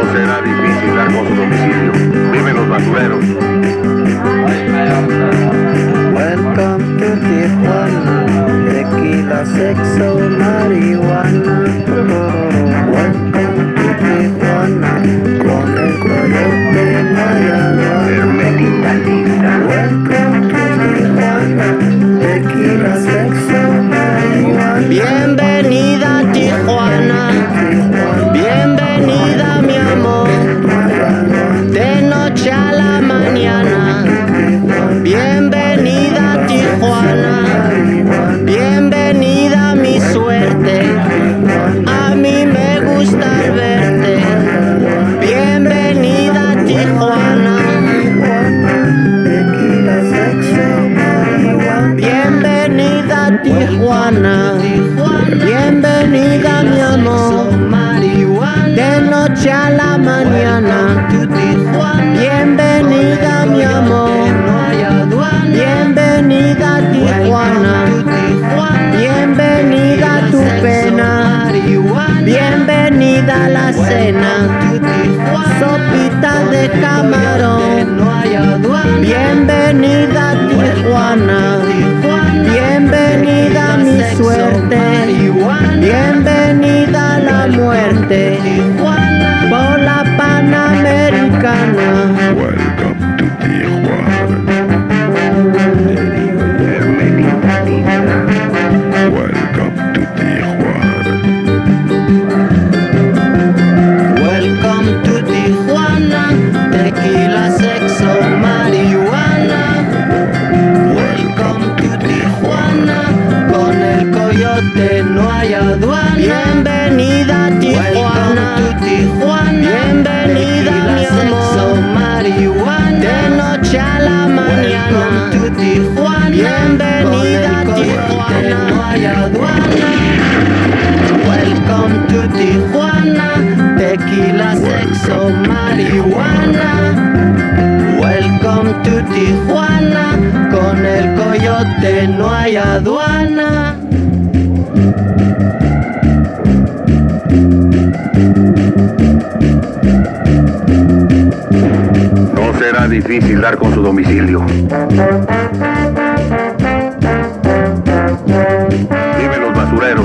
será difícil dar con su domicilio. Viven los basureros. Welcome to Tijuana, tequila, sexo, marihuana. Welcome to Tijuana, con el coyote Mayagua. Hermenita linda. Welcome to Tijuana, tequila, sexo, marihuana. Bienvenida a Tijuana, bienvenida mi amor, de noche a la mañana. Bienvenida a Tijuana, bienvenida a mi suerte, a mí me gusta verte. Bienvenida a Tijuana, bienvenida a Tijuana, bienvenida mi amor, de noche a la mañana. Bienvenida mi amor, bienvenida a Tijuana, bienvenida a tu pena, bienvenida a la cena, sopita de camarón. Bienvenida a Tijuana, bienvenida a mi suerte, bienvenida a la muerte, por la Panamericana. Welcome to Tijuana. Hermenita linda. Welcome to Tijuana. Welcome to Tijuana, tequila, sexo, marihuana. Welcome to Tijuana, con el coyote no hay aduana. Bienvenida a Tijuana, bienvenida mi amor, marihuana. De noche a la mañana. Bienvenida a Tijuana, no hay aduana. Welcome to Tijuana, tequila, sexo, marihuana. Welcome to Tijuana, con el coyote no hay aduana. No será difícil dar con su domicilio. Viven los basureros.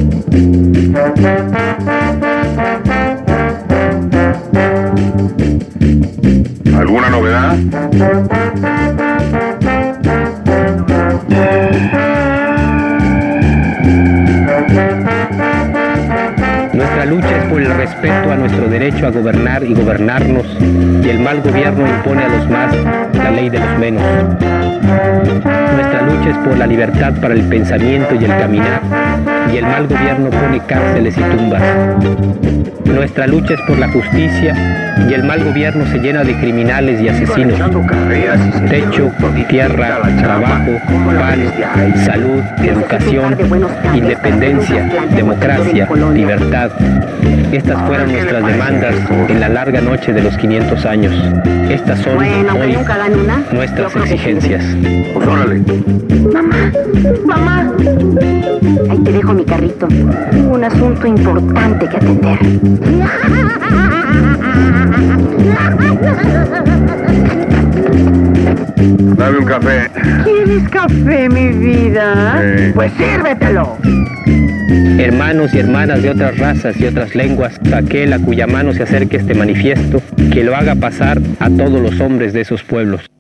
¿Alguna novedad? Nuestra lucha es por el respeto a nuestro derecho a gobernar y gobernarnos, y el mal gobierno impone a los más la ley de los menos. Nuestra lucha es por la libertad para el pensamiento y el caminar, y el mal gobierno pone cárceles y tumbas. Nuestra lucha es por la justicia, y el mal gobierno se llena de criminales y asesinos. Techo, tierra, trabajo, pan, salud, educación, independencia, democracia, libertad. Estas fueron nuestras demandas en la larga noche de los 500 años. Estas son hoy nuestras exigencias. Pues órale. Mamá, ahí te dejo mi carrito. Tengo un asunto importante que atender. Dame un café. ¿Quieres café, mi vida? Pues sírvetelo. Hermanos y hermanas de otras razas y otras lenguas, aquel a cuya mano se acerque este manifiesto, que lo haga pasar a todos los hombres de esos pueblos.